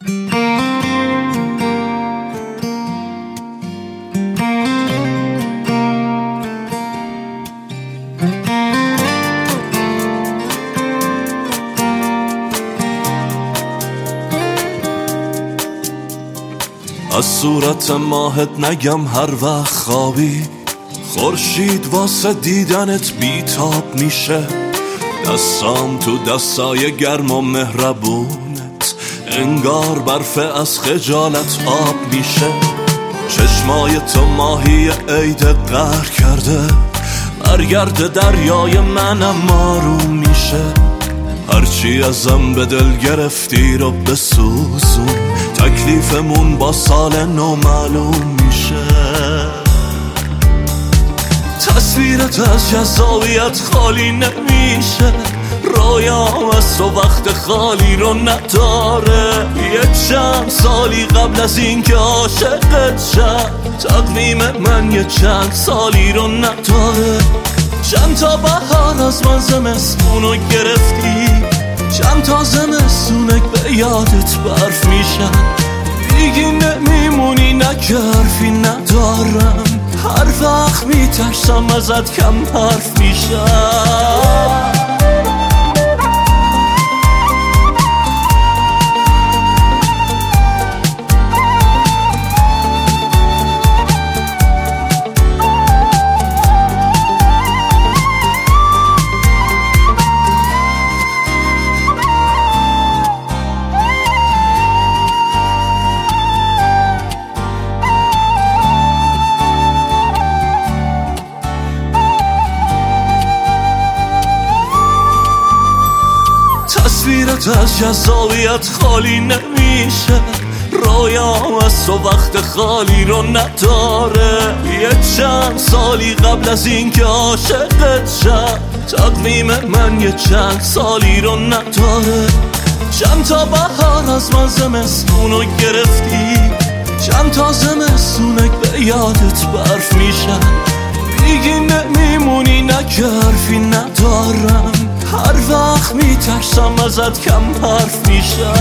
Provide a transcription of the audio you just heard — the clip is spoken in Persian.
از صورت ماهت نگم هر وقت خوابی، خورشید واسه دیدنت بیتاب میشه. دستام تو دستای گرم و مهربونت، انگار برف از خجالت آب میشه. چشمای تو ماهی عید قهر کرده، برگرد دریای منم آروم میشه. هرچی ازم به دل گرفتی رو بسوزون، تکلیفمون با سال نو معلوم میشه. تصویرت از جذابیت خالی نمیشه، رویام از تو وقت خالی رو نداره. یه چند سالی قبل از این که عاشقت شد، تقویم من یه چند سالی رو نداره. چند تا بهار از من زمستونو گرفتی، چند تا زمستونک به یادت برف میشن. دیگه نمیمونی نه که حرفی ندارم، هر وقت میترسم ازت کم حرف میشم. تصویرت از جذابیت خالی نمیشه، رویام از تو وقت خالی رو نداره. یه چند سالی قبل از این که عاشقت شد، تقویم من یه چند سالی رو نداره. چند تا بهار از من زمستونو گرفتی، چند تا زمستونک به یادت برف میشن. دیگه نمیمونی نه که حرفی ندارم، هر وقت میترسم ازت کم حرف میشم.